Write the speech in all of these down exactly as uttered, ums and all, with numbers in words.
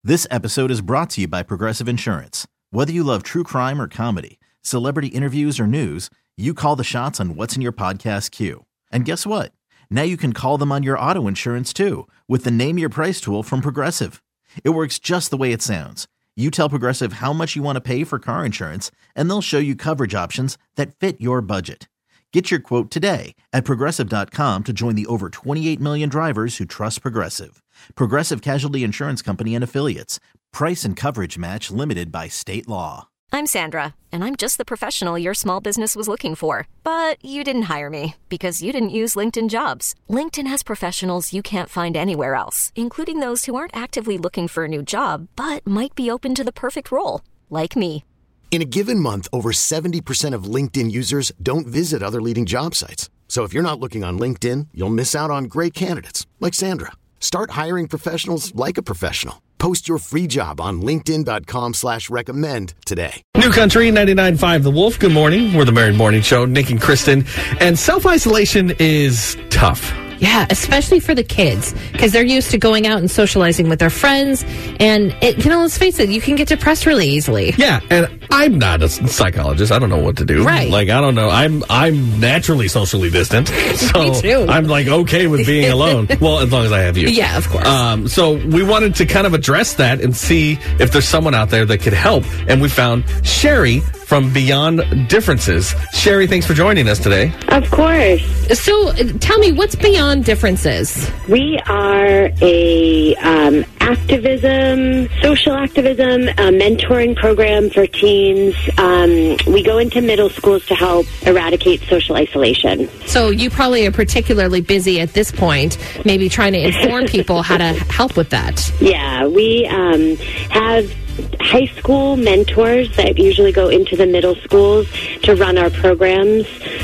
This episode is brought to you by Progressive Insurance. Whether you love true crime or comedy, celebrity interviews or news, you call the shots on what's in your podcast queue. And guess what? Now you can call them on your auto insurance too with the Name Your Price tool from Progressive. It works just the way it sounds. You tell Progressive how much you want to pay for car insurance, and they'll show you coverage options that fit your budget. Get your quote today at Progressive dot com to join the over twenty-eight million drivers who trust Progressive. Progressive Casualty Insurance Company and Affiliates. Price and coverage match limited by state law. I'm Sandra, and I'm just the professional your small business was looking for. But you didn't hire me because you didn't use LinkedIn Jobs. LinkedIn has professionals you can't find anywhere else, including those who aren't actively looking for a new job, but might be open to the perfect role, like me. In a given month, over seventy percent of LinkedIn users don't visit other leading job sites. So if you're not looking on LinkedIn, you'll miss out on great candidates like Sandra. Start hiring professionals like a professional. Post your free job on linkedin dot com slash recommend today. New Country ninety-nine point five The Wolf. Good morning. We're the Married Morning Show, Nick and Kristen. And self-isolation is tough. Yeah, especially for the kids, because they're used to going out and socializing with their friends. And, it, you know, let's face it, you can get depressed really easily. Yeah, and I'm not a psychologist. I don't know what to do. Right. Like, I don't know. I'm I'm naturally socially distant. So Me too. I'm, like, okay with being alone. Well, as long as I have you. Yeah, of course. Um, so we wanted to kind of address that and see if there's someone out there that could help. And we found Sherry from Beyond Differences. Sherry, thanks for joining us today. Of course. So tell me, what's Beyond Differences? We are a um, activism, social activism, a mentoring program for teens. Um, we go into middle schools to help eradicate social isolation. So you probably are particularly busy at this point, maybe trying to inform people how to help with that. Yeah, we um, have high school mentors that usually go into the middle schools to run our programs.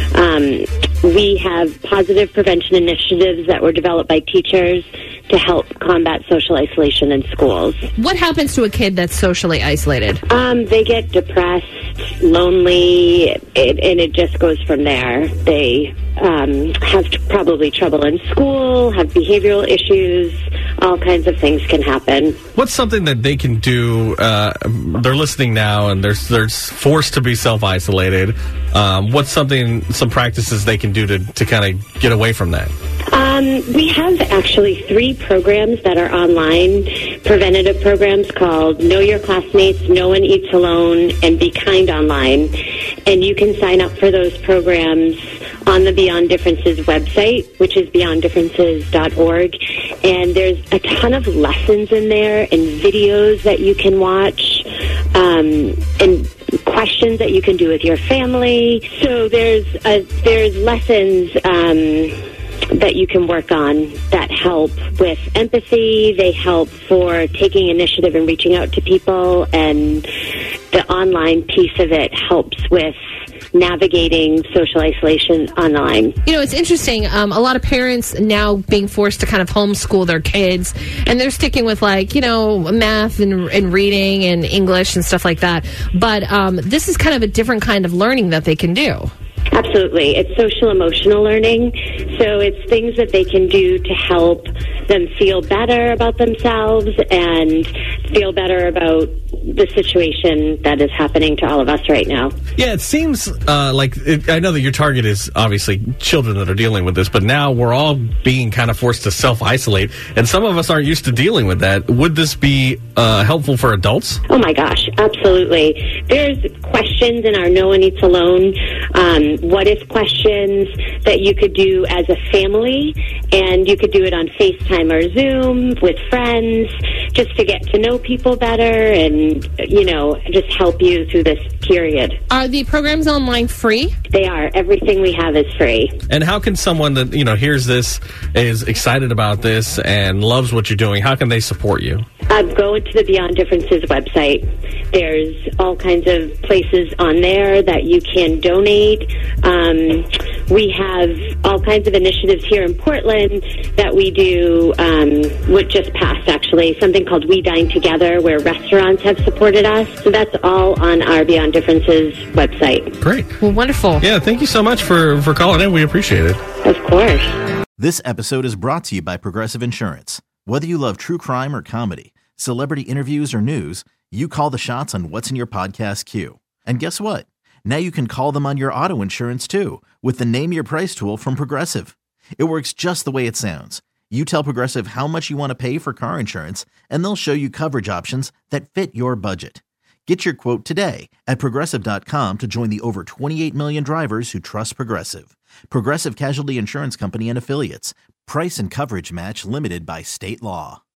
Um, we have positive prevention initiatives that were developed by teachers to help combat social isolation in schools. What happens to a kid that's socially isolated? Um, they get depressed, lonely, it, and it just goes from there. They um, have t- probably trouble in school, have behavioral issues, all kinds of things can happen. What's something that they can do? Uh, they're listening now and they're, they're forced to be self-isolated. Um, what's something, some practices they can do to, to kind of get away from that? Um, we have actually three programs that are online, preventative programs called Know Your Classmates, No One Eats Alone, and Be Kind Online. And you can sign up for those programs on the Beyond Differences website, which is beyond differences dot org. And there's a ton of lessons in there and videos that you can watch, um, and questions that you can do with your family. So there's a, there's lessons um, that you can work on that help with empathy. They help for taking initiative and reaching out to people, and the online piece of it helps with navigating social isolation online. You know, it's interesting. Um, a lot of parents now being forced to kind of homeschool their kids, and they're sticking with, like, you know, math and, and reading and English and stuff like that. But um, this is kind of a different kind of learning that they can do. Absolutely. It's social emotional learning. So it's things that they can do to help them feel better about themselves and feel better about the situation that is happening to all of us right now. Yeah, it seems uh, like, it, I know that your target is obviously children that are dealing with this, but now we're all being kind of forced to self-isolate, and some of us aren't used to dealing with that. Would this be uh, helpful for adults? Oh my gosh, absolutely. There's questions in our No One Eats Alone, um, what if questions that you could do as a family, and you could do it on FaceTime or Zoom with friends, just to get to know people better and, you know, just help you through this period. Are the programs online free? They are. Everything we have is free. And how can someone that, you know, hears this, is excited about this, and loves what you're doing, how can they support you? Uh, go into the Beyond Differences website. There's all kinds of places on there that you can donate. Um, we have all kinds of initiatives here in Portland that we do, um, what just passed actually, something called We Dine Together, where restaurants have supported us. So that's all on our Beyond Differences website. Great. Well, wonderful. Yeah, thank you so much for, for calling in. We appreciate it. Of course. This episode is brought to you by Progressive Insurance. Whether you love true crime or comedy, Celebrity interviews or news, you call the shots on what's in your podcast queue. And guess what? Now you can call them on your auto insurance too with the Name Your Price tool from Progressive. It works just the way it sounds. You tell Progressive how much you want to pay for car insurance, and they'll show you coverage options that fit your budget. Get your quote today at Progressive dot com to join the over twenty-eight million drivers who trust Progressive. Progressive Casualty Insurance Company and Affiliates. Price and coverage match limited by state law.